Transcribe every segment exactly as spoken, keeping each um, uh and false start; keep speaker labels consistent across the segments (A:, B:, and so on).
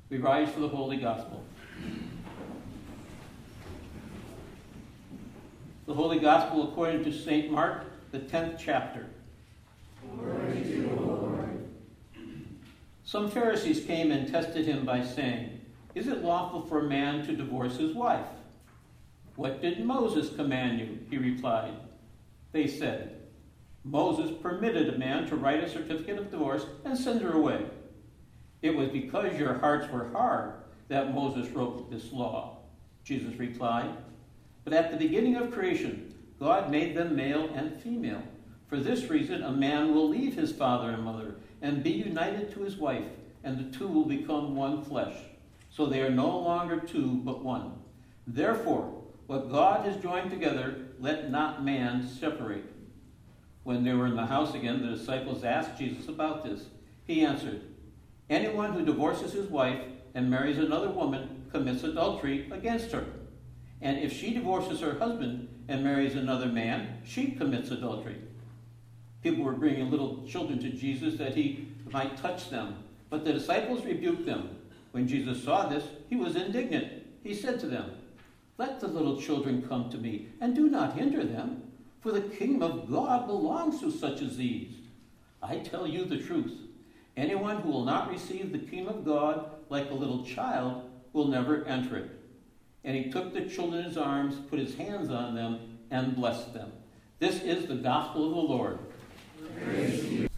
A: We rise for the Holy Gospel. The Holy Gospel according to Saint Mark, the tenth chapter.
B: Glory to you, Lord.
A: Some Pharisees came and tested him by saying, "Is it lawful for a man to divorce his wife?" "What did Moses command you?" he replied. They said, "Moses permitted a man to write a certificate of divorce and send her away." "It was because your hearts were hard that Moses wrote this law," Jesus replied. "But at the beginning of creation, God made them male and female. For this reason, a man will leave his father and mother and be united to his wife, and the two will become one flesh. So they are no longer two, but one. Therefore, what God has joined together, let not man separate." When they were in the house again, the disciples asked Jesus about this. He answered, "Anyone who divorces his wife and marries another woman commits adultery against her. And if she divorces her husband and marries another man, she commits adultery." People were bringing little children to Jesus that he might touch them, but the disciples rebuked them. When Jesus saw this, he was indignant. He said to them, "Let the little children come to me, and do not hinder them, for the kingdom of God belongs to such as these. I tell you the truth. Anyone who will not receive the kingdom of God like a little child will never enter it." And he took the children in his arms, put his hands on them, and blessed them. This is the gospel of the Lord.
B: Praise to you.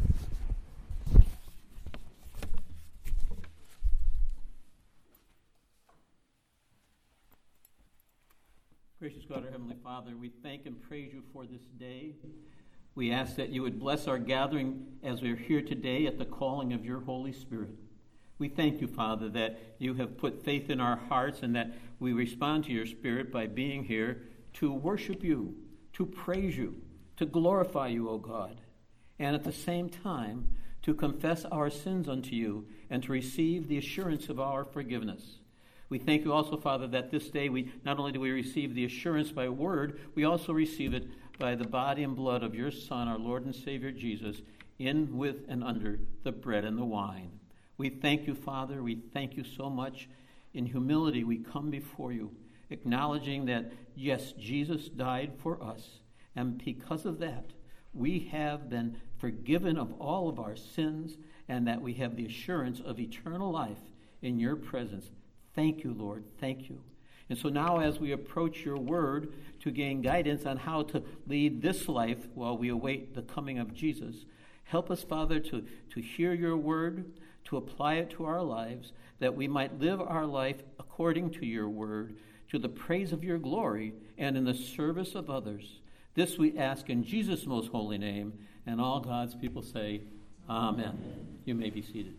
A: Gracious God, our Heavenly Father, we thank and praise you for this day. We ask that you would bless our gathering as we are here today at the calling of your Holy Spirit. We thank you, Father, that you have put faith in our hearts and that we respond to your Spirit by being here to worship you, to praise you, to glorify you, O God, and at the same time to confess our sins unto you and to receive the assurance of our forgiveness. We thank you also, Father, that this day we not only do we receive the assurance by word, we also receive it by the body and blood of your Son, our Lord and Savior Jesus, in, with, and under the bread and the wine. We thank you, Father. We thank you so much. In humility, we come before you, acknowledging that, yes, Jesus died for us, and because of that, we have been forgiven of all of our sins, and that we have the assurance of eternal life in your presence. Thank you, Lord. Thank you. And so now as we approach your word to gain guidance on how to lead this life while we await the coming of Jesus, help us, Father, to, to hear your word, to apply it to our lives, that we might live our life according to your word, to the praise of your glory, and in the service of others. This we ask in Jesus' most holy name, and all God's people say, Amen. Amen. You may be seated.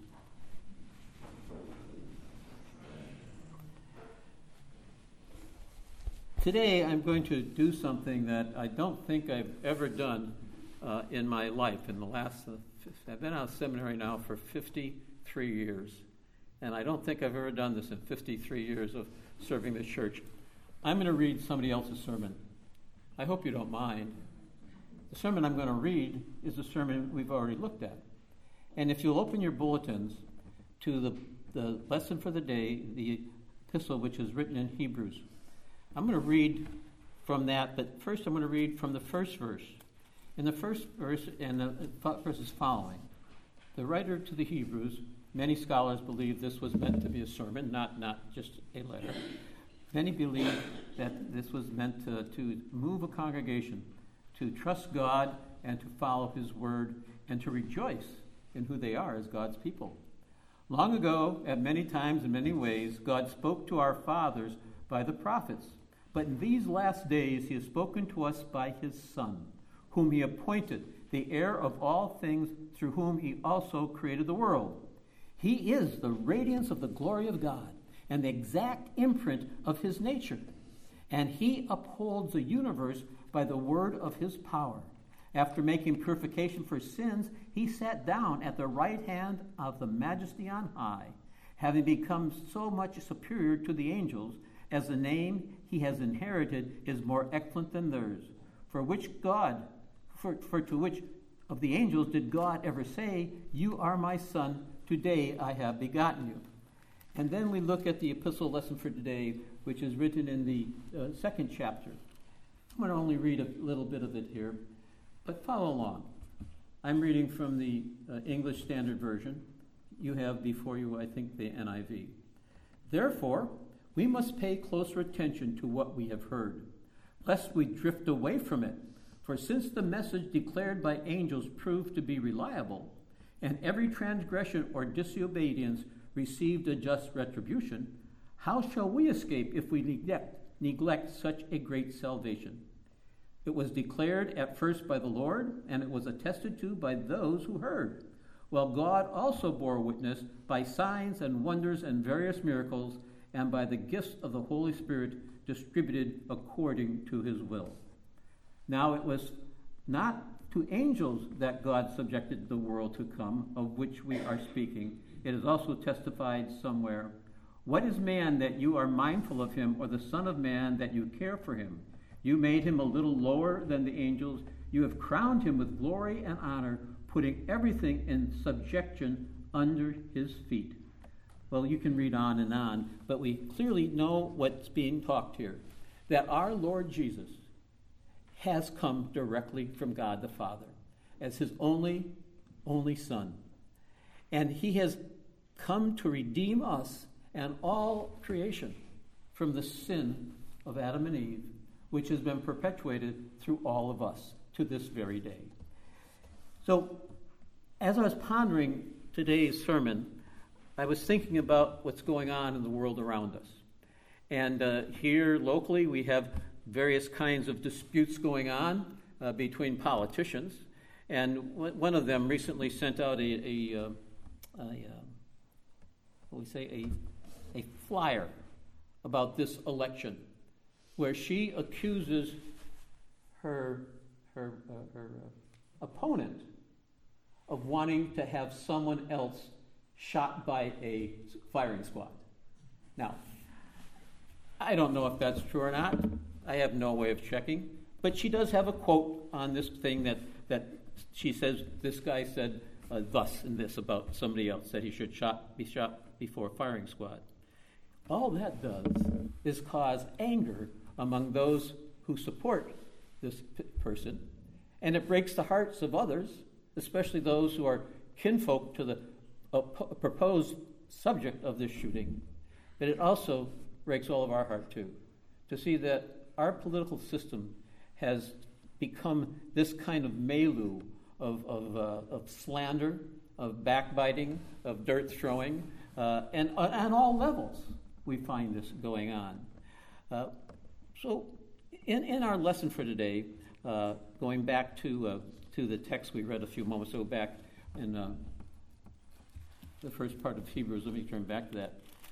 A: Today I'm going to do something that I don't think I've ever done uh, in my life. In the last, uh, I've been out of seminary now for fifty-three years, and I don't think I've ever done this in fifty-three years of serving the church. I'm going to read somebody else's sermon. I hope you don't mind. The sermon I'm going to read is a sermon we've already looked at. And if you'll open your bulletins to the, the lesson for the day, the epistle which is written in Hebrews, I'm going to read from that, but first I'm going to read from the first verse. In the first verse, and the verses following, the writer to the Hebrews, many scholars believe this was meant to be a sermon, not, not just a letter. Many believe that this was meant to, to move a congregation to trust God and to follow his word and to rejoice in who they are as God's people. Long ago, at many times in many ways, God spoke to our fathers by the prophets. But in these last days he has spoken to us by his Son, whom he appointed, the heir of all things, through whom he also created the world. He is the radiance of the glory of God and the exact imprint of his nature. And he upholds the universe by the word of his power. After making purification for sins, he sat down at the right hand of the Majesty on high, having become so much superior to the angels, as the name he has inherited is more excellent than theirs. For which God, for, for to which of the angels did God ever say, "You are my son, today I have begotten you"? And then we look at the epistle lesson for today, which is written in the uh, second chapter. I'm going to only read a little bit of it here, but follow along. I'm reading from the uh, English Standard Version. You have before you, I think, the N I V. Therefore, we must pay closer attention to what we have heard, lest we drift away from it. For since the message declared by angels proved to be reliable, and every transgression or disobedience received a just retribution, how shall we escape if we neglect, neglect such a great salvation? It was declared at first by the Lord, and it was attested to by those who heard, while God also bore witness by signs and wonders and various miracles, and by the gifts of the Holy Spirit distributed according to his will. Now it was not to angels that God subjected the world to come, of which we are speaking. It is also testified somewhere, what is man that you are mindful of him, or the Son of Man that you care for him? You made him a little lower than the angels. You have crowned him with glory and honor, putting everything in subjection under his feet. Well, you can read on and on, but we clearly know what's being talked here, that our Lord Jesus has come directly from God the Father as his only, only Son. And he has come to redeem us and all creation from the sin of Adam and Eve, which has been perpetuated through all of us to this very day. So, as I was pondering today's sermon, I was thinking about what's going on in the world around us. And uh, here locally we have various kinds of disputes going on uh, between politicians. And w- one of them recently sent out a, a, uh, a uh, what we say, a, a flyer about this election, where she accuses her, her, uh, her uh, opponent of wanting to have someone else shot by a firing squad. Now, I don't know if that's true or not. I have no way of checking. But she does have a quote on this thing that, that she says, this guy said uh, thus and this about somebody else, that he should shot, be shot before a firing squad. All that does is cause anger among those who support this p- person, and it breaks the hearts of others, especially those who are kinfolk to the uh, p- proposed subject of this shooting. But it also breaks all of our heart, too, to see that our political system has become this kind of milieu of, of, uh, of slander, of backbiting, of dirt throwing, uh, and uh, on all levels we find this going on. Uh, so in, in our lesson for today, uh, going back to, uh, to the text we read a few moments ago back in uh, the first part of Hebrews, let me turn back to that.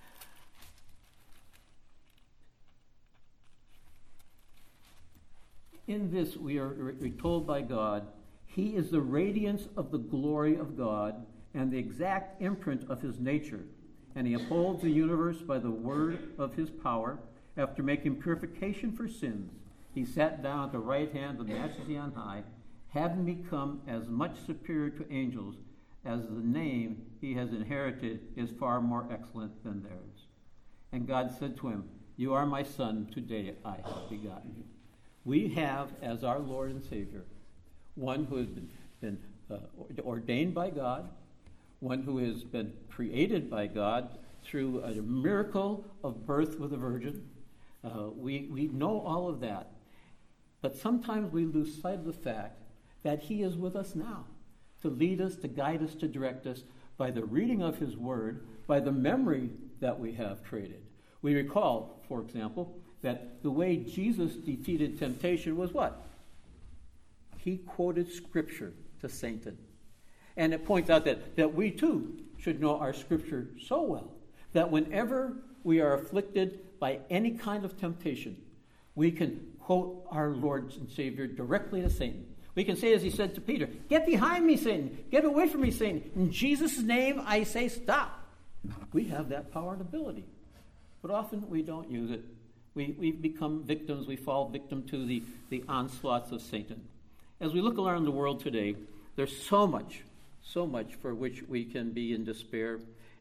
A: In this, we are re- told by God, he is the radiance of the glory of God and the exact imprint of his nature, and he upholds the universe by the word of his power. After making purification for sins, he sat down at the right hand of the Majesty on high, having become as much superior to angels as the name he has inherited is far more excellent than theirs. And God said to him, you are my son, today I have begotten you. We have, as our Lord and Savior, one who has been, been uh, ordained by God, one who has been created by God through a miracle of birth with a virgin. Uh, we, we know all of that. But sometimes we lose sight of the fact that he is with us now, to lead us, to guide us, to direct us by the reading of his word, by the memory that we have created. We recall, for example, that the way Jesus defeated temptation was what? He quoted Scripture to Satan. And it points out that, that we too should know our Scripture so well that whenever we are afflicted by any kind of temptation, we can quote our Lord and Savior directly to Satan. We can say, as he said to Peter, get behind me, Satan. Get away from me, Satan. In Jesus' name, I say stop. We have that power and ability. But often we don't use it. We, we become victims. We fall victim to the, the onslaughts of Satan. As we look around the world today, there's so much, so much for which we can be in despair.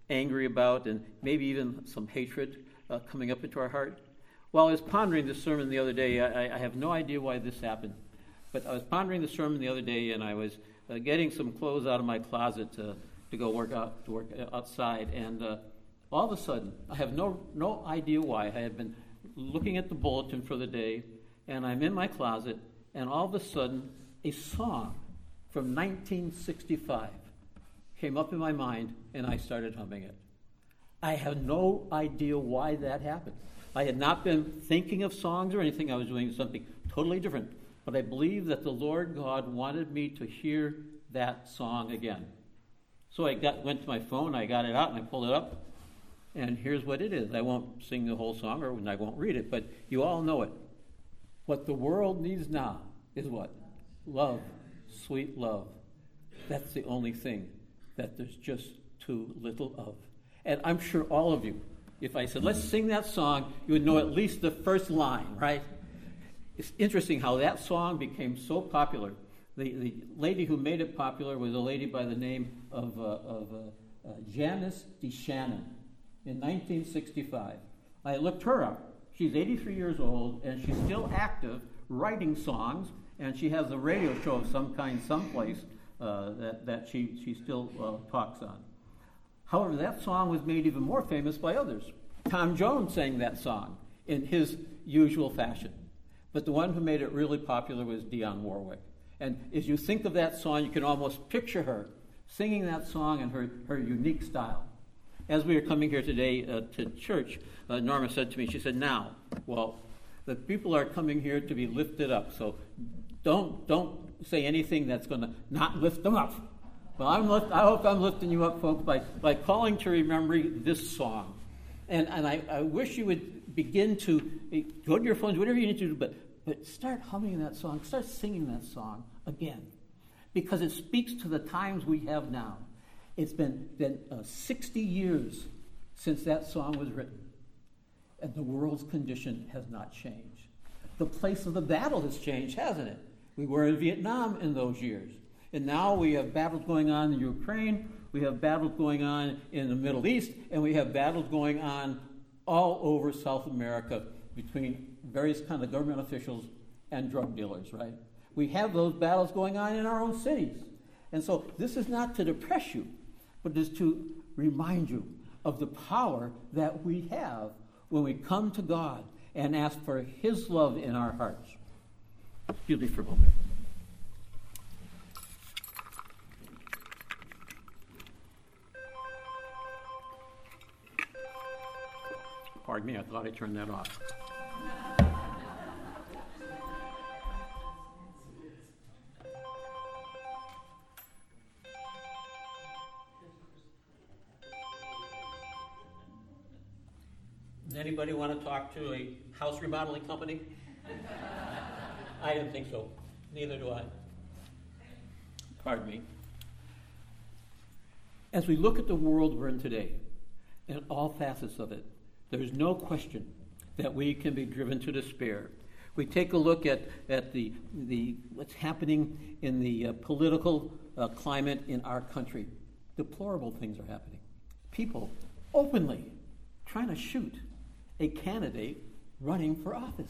A: angry about, and maybe even some hatred uh, coming up into our heart. While I was pondering this sermon the other day, I, I have no idea why this happened, but I was pondering the sermon the other day, and I was uh, getting some clothes out of my closet to, to go work out to work outside, and uh, all of a sudden, I have no no idea why. I had been looking at the bulletin for the day, and I'm in my closet, and all of a sudden, a song from nineteen sixty-five came up in my mind, and I started humming it. I have no idea why that happened. I had not been thinking of songs or anything. I was doing something totally different. But I believe that the Lord God wanted me to hear that song again. So I got went to my phone, I got it out, and I pulled it up. And here's what it is. I won't sing the whole song, or I won't read it, but you all know it. What the world needs now is what? Love. Sweet love. That's the only thing that there's just too little of. And I'm sure all of you, if I said, let's sing that song, you would know at least the first line, right? It's interesting how that song became so popular. The, the lady who made it popular was a lady by the name of, uh, of uh, uh, Janice DeShannon in nineteen sixty-five. I looked her up. She's eighty-three years old, and she's still active, writing songs, and she has a radio show of some kind someplace uh, that, that she, she still uh, talks on. However, that song was made even more famous by others. Tom Jones sang that song in his usual fashion. But the one who made it really popular was Dionne Warwick. And as you think of that song, you can almost picture her singing that song in her, her unique style. As we were coming here today uh, to church, uh, Norma said to me, she said, now, well, the people are coming here to be lifted up, so don't don't say anything that's going to not lift them up. Well, I'm lift, I hope I'm lifting you up, folks, by, by calling to remember this song. And and I, I wish you would begin to go to your phones, whatever you need to do, but, but start humming that song, start singing that song again, because it speaks to the times we have now. It's been, been uh, sixty years since that song was written, and the world's condition has not changed. The place of the battle has changed, hasn't it? We were in Vietnam in those years. And now we have battles going on in Ukraine, we have battles going on in the Middle East, and we have battles going on all over South America between various kinds of government officials and drug dealers, right? We have those battles going on in our own cities. And so this is not to depress you, but it is to remind you of the power that we have when we come to God and ask for His love in our hearts. Excuse me for a moment. Pardon me, I thought I turned that off. Does anybody want to talk to a house remodeling company? I didn't think so. Neither do I. Pardon me. As we look at the world we're in today, and all facets of it, there's no question that we can be driven to despair. We take a look at, at the, the what's happening in the uh, political uh, climate in our country. Deplorable things are happening. People openly trying to shoot a candidate running for office.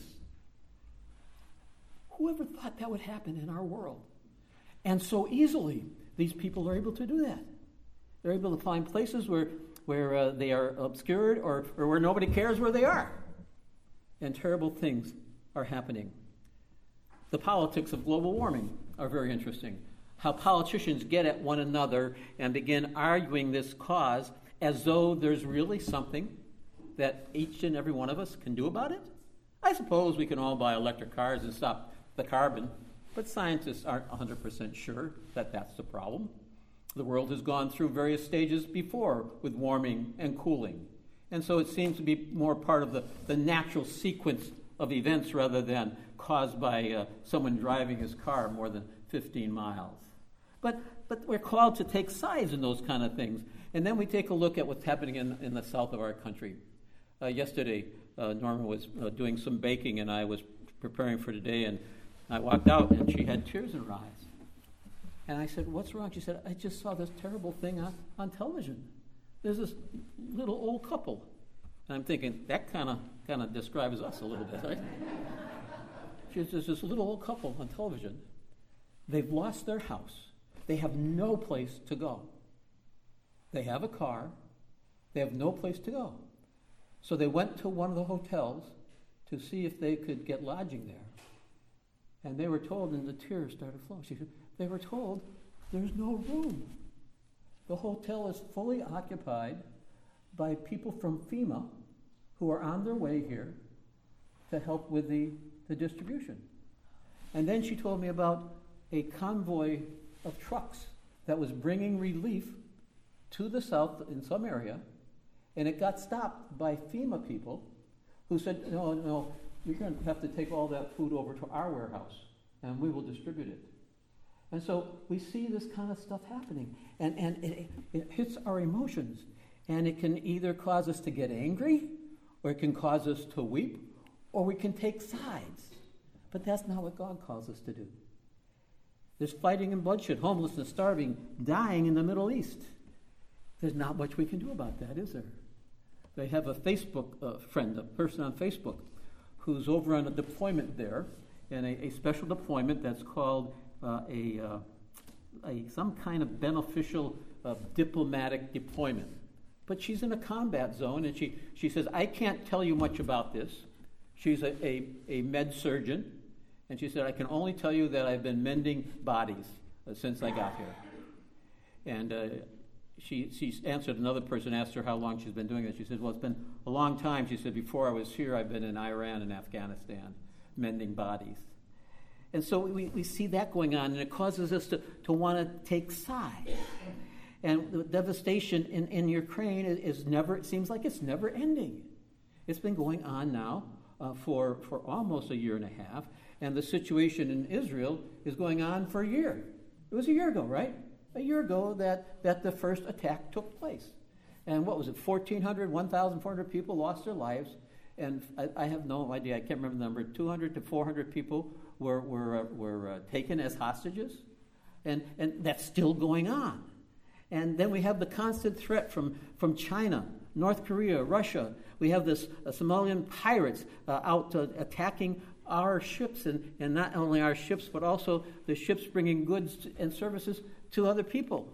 A: Whoever thought that would happen in our world? And so easily, these people are able to do that. They're able to find places where where uh, they are obscured or, or where nobody cares where they are. And terrible things are happening. The politics of global warming are very interesting. How politicians get at one another and begin arguing this cause as though there's really something that each and every one of us can do about it. I suppose we can all buy electric cars and stop the carbon, but scientists aren't one hundred percent sure that that's the problem. The world has gone through various stages before with warming and cooling. And so it seems to be more part of the, the natural sequence of events rather than caused by uh, someone driving his car more than fifteen miles. But but we're called to take sides in those kind of things. And then we take a look at what's happening in, in the south of our country. Uh, yesterday, uh, Norma was uh, doing some baking, and I was preparing for today, and I walked out, and she had tears in her eyes. And I said, what's wrong? She said, I just saw this terrible thing on, on television. there's this little old couple. And I'm thinking, that kind of kind of describes us a little bit, right? There's this little old couple on television. They've lost their house. They have no place to go. They have a car. They have no place to go. So they went to one of the hotels to see if they could get lodging there. And they were told, and the tears started flowing. She said, they were told, there's no room. The hotel is fully occupied by people from FEMA who are on their way here to help with the, the distribution. And then she told me about a convoy of trucks that was bringing relief to the south in some area, and it got stopped by FEMA people who said, no, no, you're going to have to take all that food over to our warehouse, and we will distribute it. And so we see this kind of stuff happening, and, and it, it hits our emotions, and it can either cause us to get angry, or it can cause us to weep, or we can take sides. But that's not what God calls us to do. There's fighting and bloodshed, homelessness, starving, dying in the Middle East. There's not much we can do about that, is there? They have a Facebook uh, friend, a person on Facebook, who's over on a deployment there, and a, a special deployment that's called uh, a, uh, a some kind of beneficial uh, diplomatic deployment. But she's in a combat zone, and she, she says, I can't tell you much about this. She's a, a, a med surgeon, and she said, I can only tell you that I've been mending bodies uh, since I got here. And uh, she, she answered, another person asked her how long she's been doing this. She said, well, it's been a long time. She said, before I was here, I've been in Iran and Afghanistan mending bodies. And so we, we see that going on, and it causes us to, to want to take sides. And the devastation in, in Ukraine is, is never, it seems like it's never ending. It's been going on now uh, for, for almost a year and a half, and the situation in Israel is going on for a year. It was a year ago, right? A year ago that, that the first attack took place. And what was it, fourteen hundred, one thousand four hundred people lost their lives, and I, I have no idea, I can't remember the number, two hundred to four hundred people were, were, uh, were uh, taken as hostages, and, and that's still going on. And then we have the constant threat from, from China, North Korea, Russia. We have this uh, Somalian pirates uh, out uh, attacking our ships, and, and not only our ships, but also the ships bringing goods to, and services to other people.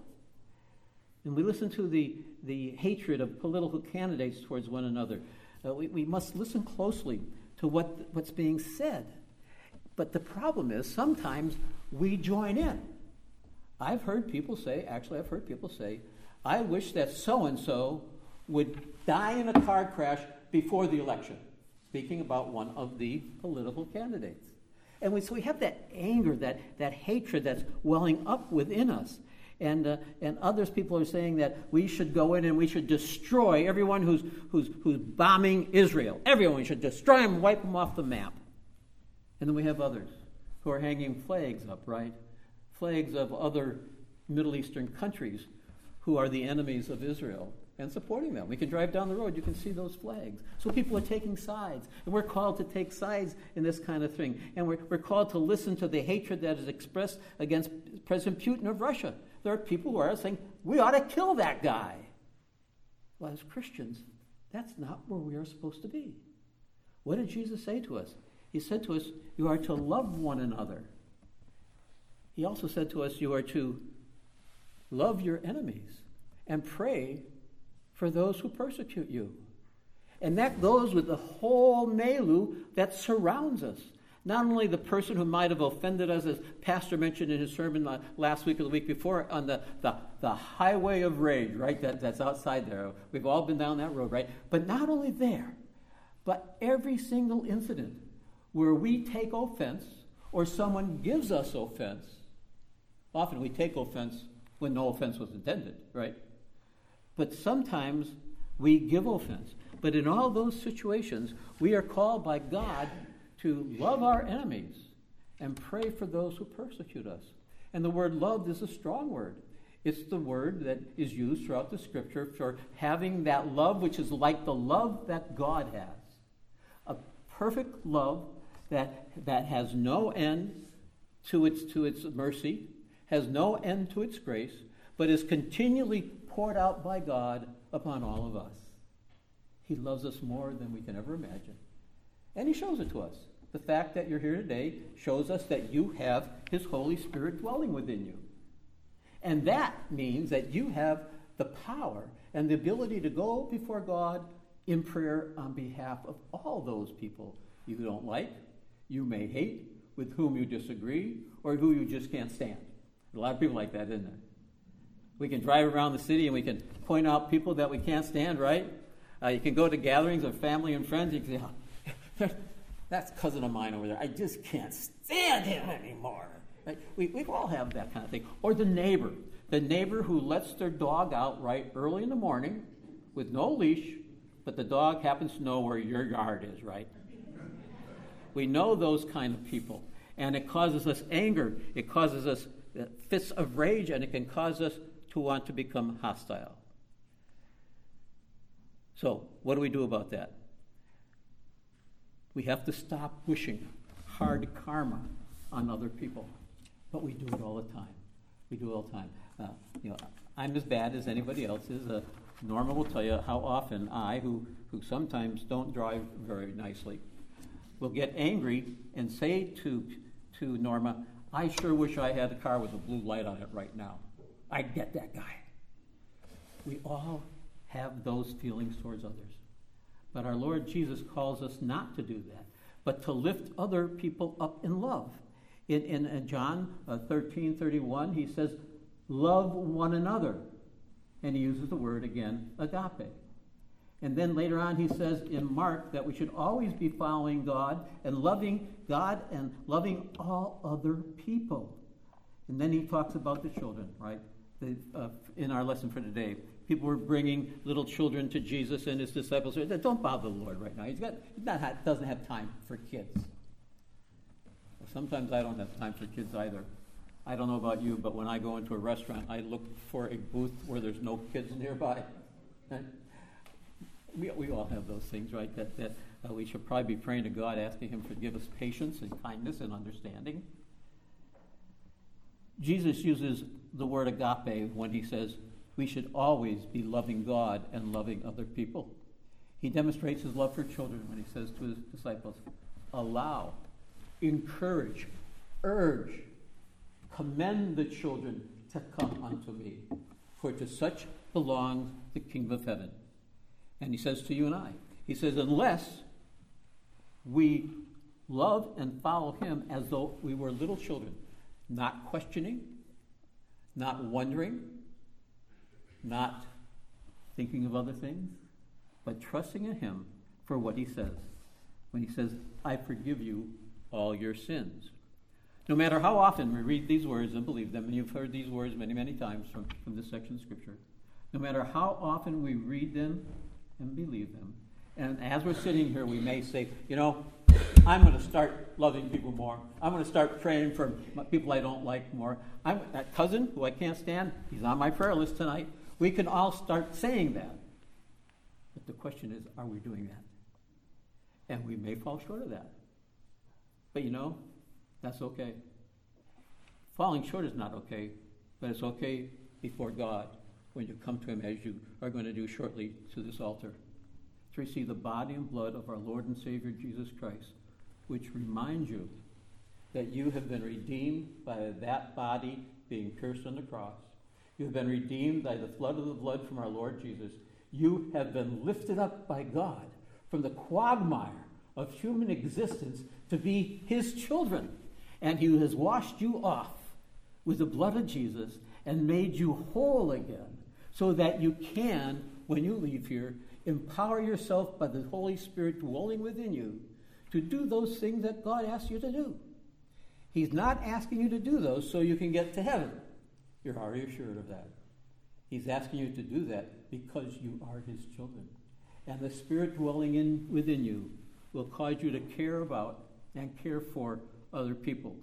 A: And we listen to the, the hatred of political candidates towards one another. Uh, we, we must listen closely to what, what's being said. But the problem is sometimes we join in. I've heard people say, actually I've heard people say, I wish that so-and-so would die in a car crash before the election, speaking about one of the political candidates. And we, so we have that anger, that, that hatred that's welling up within us. And uh, and others people are saying that we should go in and we should destroy everyone who's, who's, who's bombing Israel. Everyone, we should destroy them, wipe them off the map. And then we have others who are hanging flags up, right? Flags of other Middle Eastern countries who are the enemies of Israel and supporting them. We can drive down the road, you can see those flags. So people are taking sides, and we're called to take sides in this kind of thing. And we're, we're called to listen to the hatred that is expressed against President Putin of Russia. There are people who are saying, we ought to kill that guy. Well, as Christians, that's not where we are supposed to be. What did Jesus say to us? He said to us, you are to love one another. He also said to us, you are to love your enemies and pray for those who persecute you. And that goes with the whole milieu that surrounds us. Not only the person who might have offended us, as Pastor mentioned in his sermon last week or the week before, on the, the, the highway of rage, right, that, that's outside there. We've all been down that road, right? But not only there, but every single incident where we take offense or someone gives us offense. Often we take offense when no offense was intended, right? But sometimes we give offense. But in all those situations, we are called by God to love our enemies and pray for those who persecute us. And the word love is a strong word. It's the word that is used throughout the Scripture for having that love which is like the love that God has. A perfect love that, that has no end to its, to its mercy, has no end to its grace, but is continually poured out by God upon all of us. He loves us more than we can ever imagine. And he shows it to us. The fact that you're here today shows us that you have his Holy Spirit dwelling within you. And that means that you have the power and the ability to go before God in prayer on behalf of all those people you don't like, you may hate, with whom you disagree, or who you just can't stand. A lot of people like that, isn't there? We can drive around the city and we can point out people that we can't stand, right? Uh, you can go to gatherings of family and friends. You can say, oh, that's cousin of mine over there. I just can't stand him anymore. Right? We, we all have that kind of thing. Or the neighbor. The neighbor who lets their dog out right early in the morning with no leash, but the dog happens to know where your yard is, right? We know those kind of people. And it causes us anger. It causes us fits of rage, and it can cause us to want to become hostile. So, what do we do about that? We have to stop wishing hard karma on other people. But we do it all the time. We do it all the time. Uh, you know, I'm as bad as anybody else is. Uh, Norma will tell you how often I, who, who sometimes don't drive very nicely, will get angry and say to, to Norma, I sure wish I had a car with a blue light on it right now. I'd get that guy. We all have those feelings towards others. But our Lord Jesus calls us not to do that, but to lift other people up in love. In, in, in John uh, thirteen thirty-one, he says, love one another. And he uses the word again, agape. And then later on he says in Mark that we should always be following God and loving God and loving all other people. And then he talks about the children, right? The, uh, in our lesson for today, people were bringing little children to Jesus, and his disciples said, don't bother the Lord right now. He's got, he's not, doesn't have time for kids. Well, sometimes I don't have time for kids either. I don't know about you, but when I go into a restaurant, I look for a booth where there's no kids nearby. Right? We, we all have those things, right? That, that uh, we should probably be praying to God, asking him to give us patience and kindness and understanding. Jesus uses the word agape when he says we should always be loving God and loving other people. He demonstrates his love for children when he says to his disciples, allow, encourage, urge, commend the children to come unto me, for to such belongs the kingdom of heaven. And he says to you and I, he says, unless we love and follow him as though we were little children, not questioning, not wondering, not thinking of other things, but trusting in him for what he says. When he says, I forgive you all your sins. No matter how often we read these words and believe them, and you've heard these words many, many times from, from this section of Scripture, no matter how often we read them and believe them, and as we're sitting here, we may say, you know, I'm going to start loving people more. I'm going to start praying for people I don't like more. I'm, that cousin who I can't stand, he's on my prayer list tonight. We can all start saying that. But the question is, are we doing that? And we may fall short of that. But you know, that's okay. Falling short is not okay, but it's okay before God when you come to him, as you are going to do shortly to this altar, to receive the body and blood of our Lord and Savior Jesus Christ, which reminds you that you have been redeemed by that body being pierced on the cross. You have been redeemed by the flood of the blood from our Lord Jesus. You have been lifted up by God from the quagmire of human existence to be his children. And he has washed you off with the blood of Jesus and made you whole again, so that you can, when you leave here, empower yourself by the Holy Spirit dwelling within you to do those things that God asks you to do. He's not asking you to do those so you can get to heaven. You're already assured of that. He's asking you to do that because you are his children. And the Spirit dwelling in within you will cause you to care about and care for other people.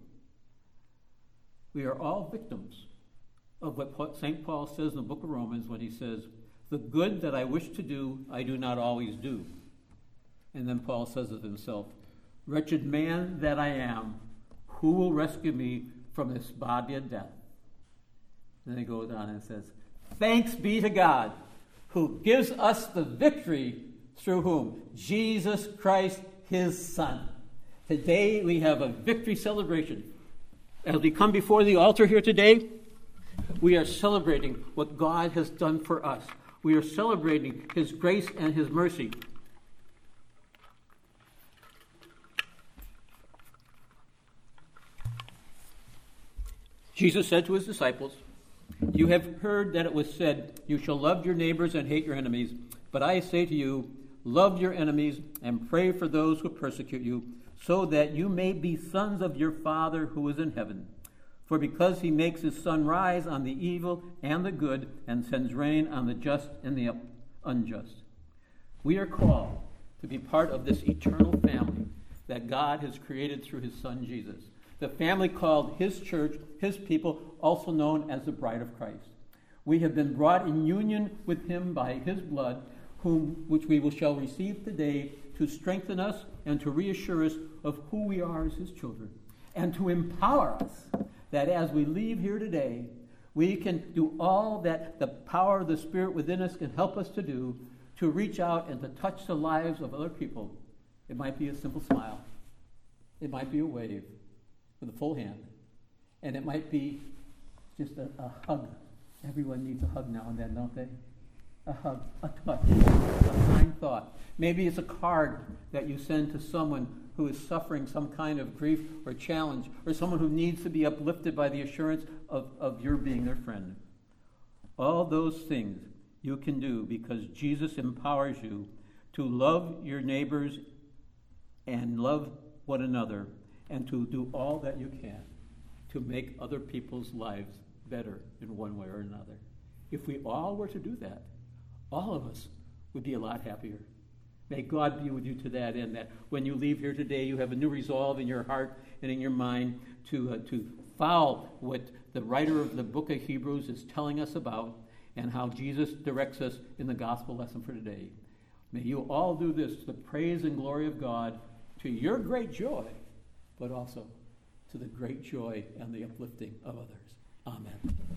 A: We are all victims of what Saint Paul says in the book of Romans when he says, the good that I wish to do, I do not always do. And then Paul says of himself, wretched man that I am, who will rescue me from this body of death? And then he goes on and says, thanks be to God who gives us the victory through whom? Jesus Christ, his Son. Today we have a victory celebration. As we come before the altar here today, we are celebrating what God has done for us. We are celebrating his grace and his mercy. Jesus said to his disciples, "You have heard that it was said, 'You shall love your neighbors and hate your enemies.' But I say to you, love your enemies and pray for those who persecute you, so that you may be sons of your Father who is in heaven. For because he makes his sun rise on the evil and the good, and sends rain on the just and the unjust." We are called to be part of this eternal family that God has created through his Son Jesus. The family called his church, his people, also known as the bride of Christ. We have been brought in union with him by his blood, whom which we will shall receive today, to strengthen us and to reassure us of who we are as his children, and to empower us that as we leave here today, we can do all that the power of the Spirit within us can help us to do, to reach out and to touch the lives of other people. It might be a simple smile. It might be a wave with a full hand. And it might be just a, a hug. Everyone needs a hug now and then, don't they? A hug, a touch, a kind thought. Maybe it's a card that you send to someone who is suffering some kind of grief or challenge, or someone who needs to be uplifted by the assurance of, of your being their friend. All those things you can do because Jesus empowers you to love your neighbors and love one another, and to do all that you can to make other people's lives better in one way or another. If we all were to do that, all of us would be a lot happier. May God be with you to that end, that when you leave here today, you have a new resolve in your heart and in your mind to, uh, to follow what the writer of the book of Hebrews is telling us about, and how Jesus directs us in the gospel lesson for today. May you all do this to the praise and glory of God, to your great joy, but also to the great joy and the uplifting of others. Amen.